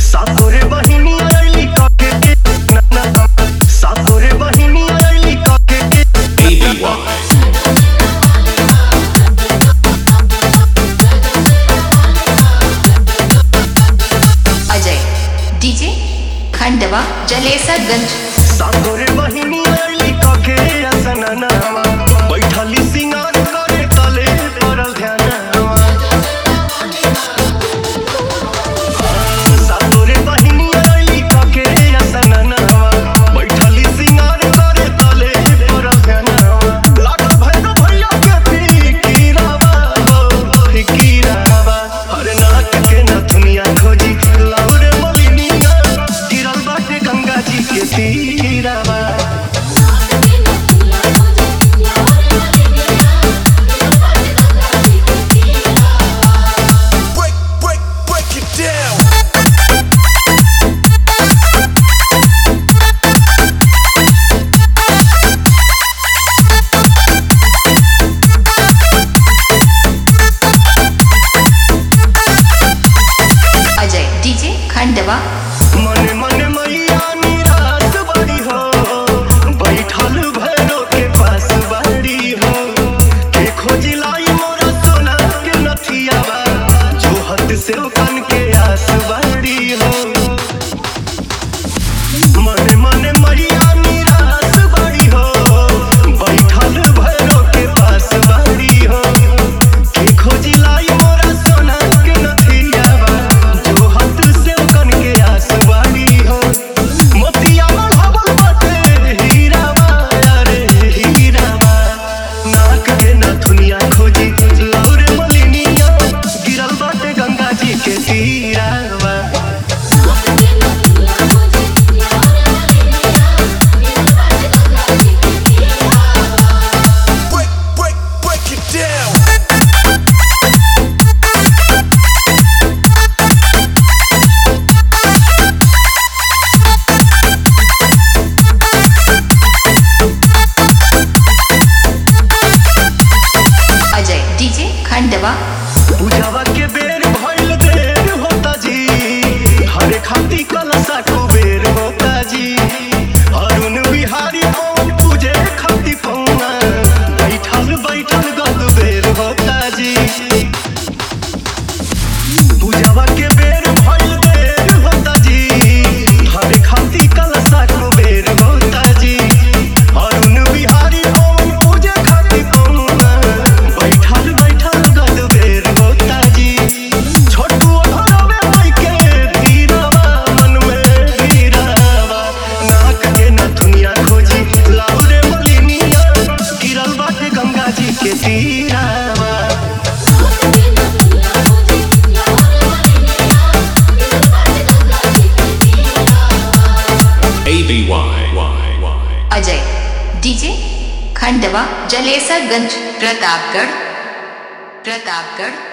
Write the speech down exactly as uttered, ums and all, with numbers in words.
सातोरे बहिनी अरली काके ना सातोरे बहिनी अरली काके अजय डीजे खंडवा जलेसरगंज। सातोरे बहिनी अरली काके असनना बैठली सिंगार करे तले परल ध्यान। सातोरे बहिनी अरली काके असनना बैठली सिंगार करे तले परल ध्यान। लाडो भैरो भैया के फिकीरावा हो फिकीरावा हर नाक के नथुनिया खोजी लाउरे मलिनिया गिरल बाटे गंगा जी के तीरावा। अजय डीजे खंडवा। मने मने मैया निराश बड़ी हो बैठल भैरो के पास बड़ी हो के खोजी लाई मोरा सोना के नथियावा जो हद से कन के आस बड़ी हो। मने मने मैया निराश बड़ी हो बैठल भैरो के पास बड़ी हो के खोजी लाई मोरा सोना के नथियावा जो हद से कन के आस बड़ी हो। मोतिया मढ़ावल बाटे हीरावा अरे हीरावा नाक के नथुनिया खोजी लाउरे मलिनिया गिरल बाटे गंगा जी के तीरावा। अजय डीजे खंडवा। पूजावा के बेर भइल देर होता जी हरे खाती कलशा कुबेर होता जी। अरुण बिहारी पवन पूजे खाती पौना बैठल बैठल गद बेर होता जी। पूजावा के बेर भइल देर होता जी हरे खाती कलशा कुबेर होता जी। अरुण बिहारी पवन पूजे खाती पौना बैठल बैठल गद बेर होता जी। छोटू अधरवे भाई के धीरावा मन में धीरावा नाक के नथुनिया खोजी लाउरे मलिनिया गिरल बाटे गंगा जी के तीरावा। अजय डीजे खंडवा जलेसरगंज प्रतापगढ़ प्रतापगढ़।